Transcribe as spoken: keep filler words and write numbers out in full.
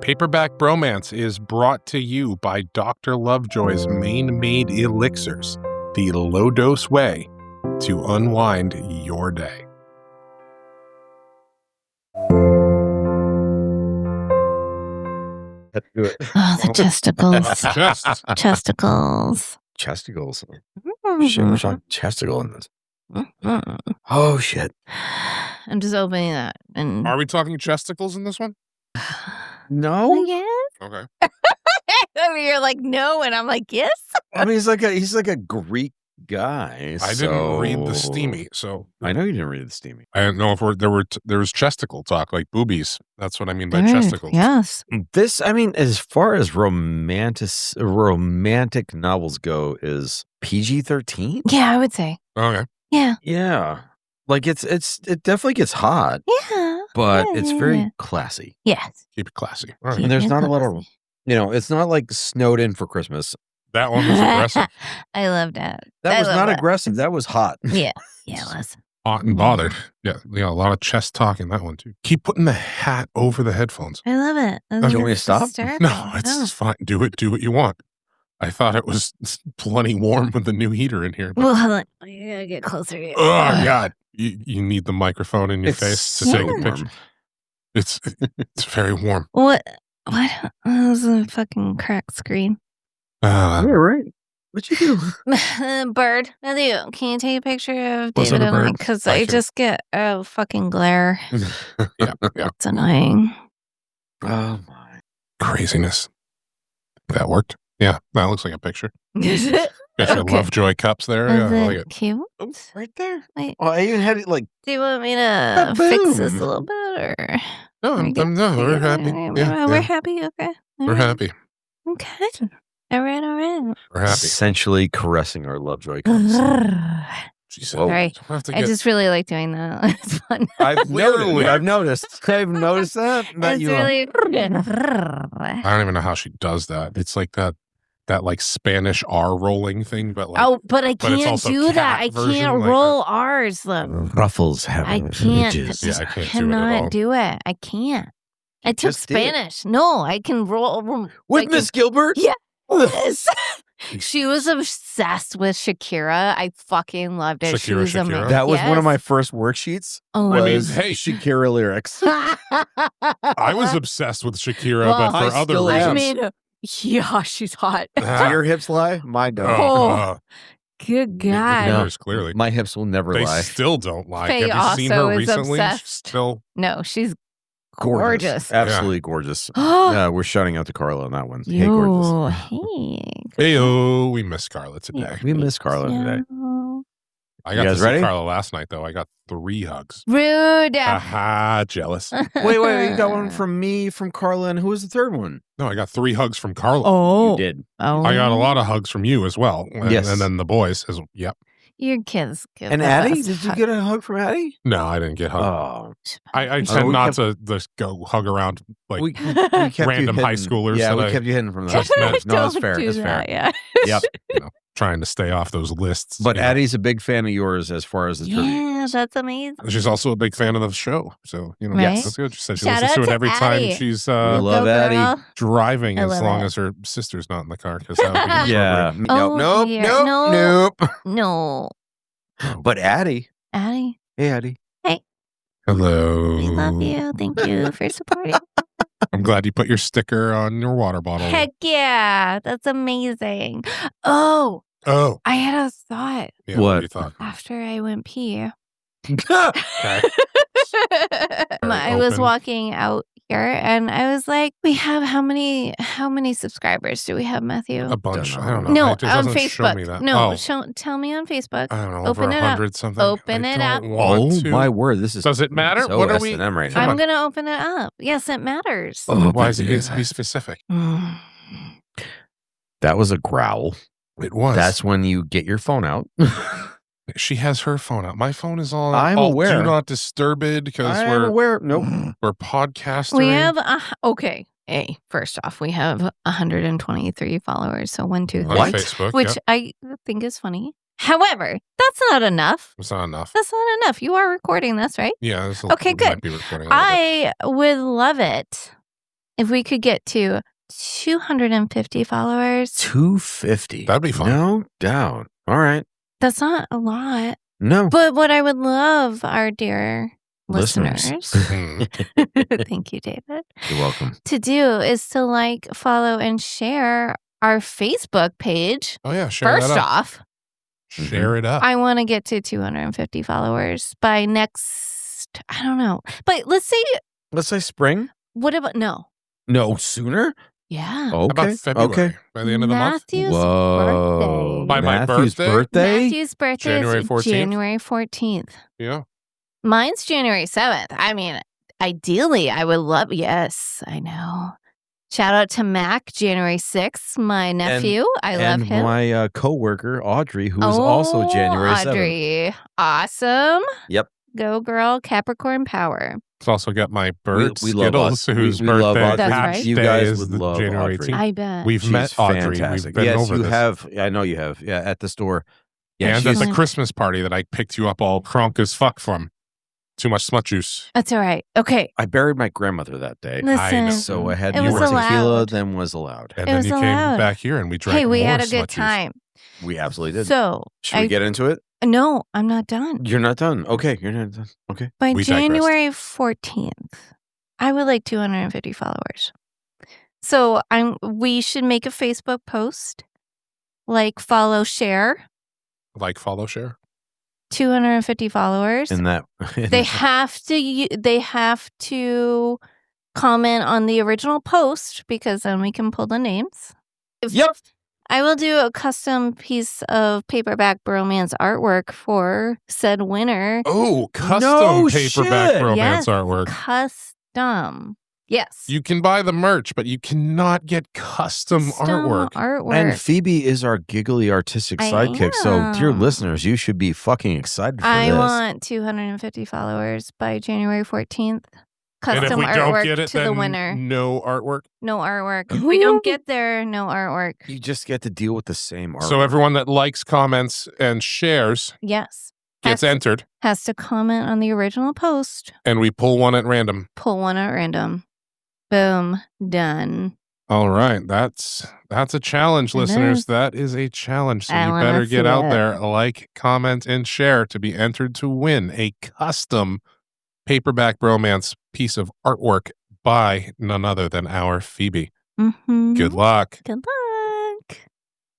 Paperback Bromance is brought to you by Doctor Lovejoy's Maine Made Elixirs, the low-dose way to unwind your day. Do it. Oh, the testicles. Just Testicles. Chesticles. Mm-hmm. Shit, what's on chesticle in this? Mm-hmm. Oh, shit. I'm just opening that. And Are we talking chesticles in this one? No? yes. Okay. I mean, you're like, no. And I'm like, yes. I mean, he's like a he's like a Greek guy. I so- didn't read the steamy, so I know you didn't read the steamy. I don't know if we're, there were t- there was chesticle talk, like boobies. That's what I mean by There is, chesticles. Yes. This, I mean, as far as romantic romantic novels go, is P G thirteen? Yeah, I would say. Okay. Yeah. Yeah. Like it's it's it definitely gets hot, Yeah. but Yeah, it's yeah, very yeah. classy. Yes. Keep it classy. All right. Keep And there's it not a lot of, classy. you know, it's not like snowed in for Christmas. That one was aggressive. I love that. That I was love not that. aggressive. That was hot. Yeah. Yeah, it was. Hot and bothered. Yeah, yeah, a lot of chest talk in that one too. Keep putting the hat over the headphones. I love it. I Do think you want me to it's stop? hysterical. No, it's fine. Do it. Do what you want. I thought it was plenty warm with the new heater in here. But, Well, hold on. I gotta get closer. oh God, you, you need the microphone in your It's face to so take a warm. picture. It's it's very warm. What? What? That was a fucking cracked screen. Uh, Yeah, right. What you do? Bird, Matthew, can you take a picture of Was it David a and I? bird? Because I I can- just get a fucking glare. yeah, yeah, It's annoying. Oh my! craziness. That worked. Yeah, that looks like a picture. Is it? Got your Okay. Lovejoy cups there. Is Yeah, I it like it. cute? Oh, right there. Wait, Oh, I even had it like. do you want me to fix this a Ba-boom. little bit, or No, Are I'm, we good? I'm, no, we're happy. Yeah, Yeah, we're yeah, happy. Okay, we're Alright. happy. Okay, all right, all right. We're happy. Essentially caressing our Lovejoy cups. I She said, Whoa. Sorry. "We'll have to get- just really like doing that. It's fun. I've Literally. noticed. I've noticed. I've noticed that. that It's you, uh, really. I don't even know how she does that. It's like that, that like Spanish R rolling thing, but like Oh, but I but it's can't also do that. cat I version, can't like roll R's. Though. Ruffles have I can't. ridges. Yeah, I can't do it at cannot all. do it. I can't. I took just did. Spanish. No, I can roll. roll- With I can- Miss Gilbert? Yeah. Yes. She was obsessed with Shakira. I fucking loved it. she Shakira, was Shakira? amazing. That was one of my Yes. first worksheets. Oh, I mean, Was hey. Shakira lyrics. I was obsessed with Shakira, Well, but for I other still am. I reasons. mean, yeah, she's hot. Do your hips lie? Mine don't. Oh, uh, Good it- it God. No. matters, clearly. My hips will never They lie. still don't lie. Faye Have you seen also her is recently? She's obsessed. Still, No, she's gorgeous. Absolutely gorgeous. Oh, Yeah, we're shouting out to Carla on that one. Hey, gorgeous. yo, hey. hey, oh, we miss Carla today. Yeah. We miss Carla today. Yo. I You got to guys see ready? Carla last night, though. I got three hugs. Rude. Aha, jealous. Wait, wait, wait. You got one from me, from Carla, and who was the third one? No, I got three hugs from Carla. Oh. You did. Oh. I got a lot of hugs from you as well. And, Yes. and then the boys as yep. Your kids. give And the Addie? best Did you hug. get a hug from Addie? No, I didn't get hugged. Oh. I, I Oh, tend we not kept- to just go hug around like we, we kept you random high hidden. schoolers Yeah, that we I kept you hidden from that. just met. No, that's Don't fair. do That's fair. that, Yeah. Yep. trying to stay off those lists. But you know. Addie's a big fan of yours as far as the trivia. Yeah, that's amazing. She's also a big fan of the show. So, you know, Right. that's good. She said she Shout listens to out it to every Addie. time she's We uh, love Go Addie. girl. driving I as love long it. as her sister's not in the car. Because that would be Yeah. inappropriate. Oh, nope, dear. nope, No. nope, No. nope. But Addie. Addie, Hey, Addie. Hello. we love you. Thank you for supporting. I'm glad you put your sticker on your water bottle. Heck yeah. That's amazing. Oh, Oh, I had a thought yeah, What? you thought? after I went pee. Okay. I was Open. walking out here and I was like, we have how many how many subscribers do we have, Matthew? A bunch. Don't I don't know. No, It on doesn't show me Facebook. that. No, Oh, show, tell me on Facebook. I don't know. open over it a up. hundred something. Open I it don't up. Want Oh to. my word! This is Does it matter? so What are we? S and M right Come now. I'm on. going to open it up. Yes, it matters. Oh, Why is it? baby. Be specific. Mm. That was a growl. It was. That's when you get your phone out. She has her phone out. My phone is on. I'm all aware. Do not disturb it because I'm we're aware. Nope. we're podcasting. We have, a, okay. Hey, first off, we have one hundred twenty-three followers. So one, two, on three. What? Facebook, Which yeah. I think is funny. However, that's not enough. It's not enough. That's not enough. You are recording this, right? Yeah. This Okay, might good. be recording a little bit. I would love it if we could get to two hundred fifty followers, two fifty. That'd be fun. No doubt. All right. that's not a lot. No. But what I would love, our dear Listeners. listeners, Hmm. thank you, David, You're welcome. to do is to like, follow, and share our Facebook page. Oh, yeah. Share First that up. off, Share it up. I want to get to two hundred fifty followers by next, I don't know. But let's say, Let's say spring. what about, no. No, sooner? Yeah. How about Okay. February? Okay. By the end of the month? Matthew's Whoa. birthday. By my Matthew's birthday? birthday? Matthew's birthday January is fourteenth? January fourteenth. Yeah. Mine's January seventh. I mean, ideally, I would love, yes, I know. Shout out to Mac, January sixth, my nephew. I love and him. my uh, coworker, Audrey, who is also January seventh. Audrey. Awesome. Yep. Go, girl. Capricorn power. It's also got my bird we love Skittles, Aud- we- whose we love birthday Audrey. That's hatch right. You day guys is would the love January Audrey. eighteenth. I bet. We've She's met Audrey. fantastic. We've been yes, over you this. have. I know you have. Yeah, at the store. Yeah, and she's- at the Christmas party that I picked you up all crunk as fuck from. Too much smut juice. That's all right. Okay. I buried my grandmother that day. Listen. So I had It more was tequila allowed. than was allowed. And It then was you allowed. came back here and we drank Hey, we more had a good smut juice. time. We absolutely did. So, Should I, we get into it? no, I'm not done. You're not done. Okay, you're not done. Okay. By We digressed. January fourteenth, I would like two hundred fifty followers. So I'm. We should make a Facebook post, like, follow, share, Like, follow, share. two hundred fifty followers. In that, in they that- have to. u- They have to comment on the original post because then we can pull the names. If- Yep. I will do a custom piece of paperback bromance artwork for said winner. Oh, custom No paperback shit. romance Yes. artwork. Custom. Yes. You can buy the merch, but you cannot get custom, Custom artwork. Artwork. And Phoebe is our giggly artistic I sidekick. So, dear am. listeners, you should be fucking excited for I this. want two hundred fifty followers by January fourteenth. And Custom if we artwork don't get it, to then the winner. no artwork. No artwork. If we don't get there, no artwork. You just get to deal with the same art. So everyone that likes, comments, and shares Yes. gets Has, entered, has to comment on the original post. and we pull one at random. Pull one at random. Boom. Done. All right, that's that's a challenge, It listeners. is. That is a challenge. So I you wanna better get see out it. there, like, comment, and share to be entered to win a custom paperback bromance piece of artwork by none other than our Phoebe. Mm-hmm. Good luck. Good luck.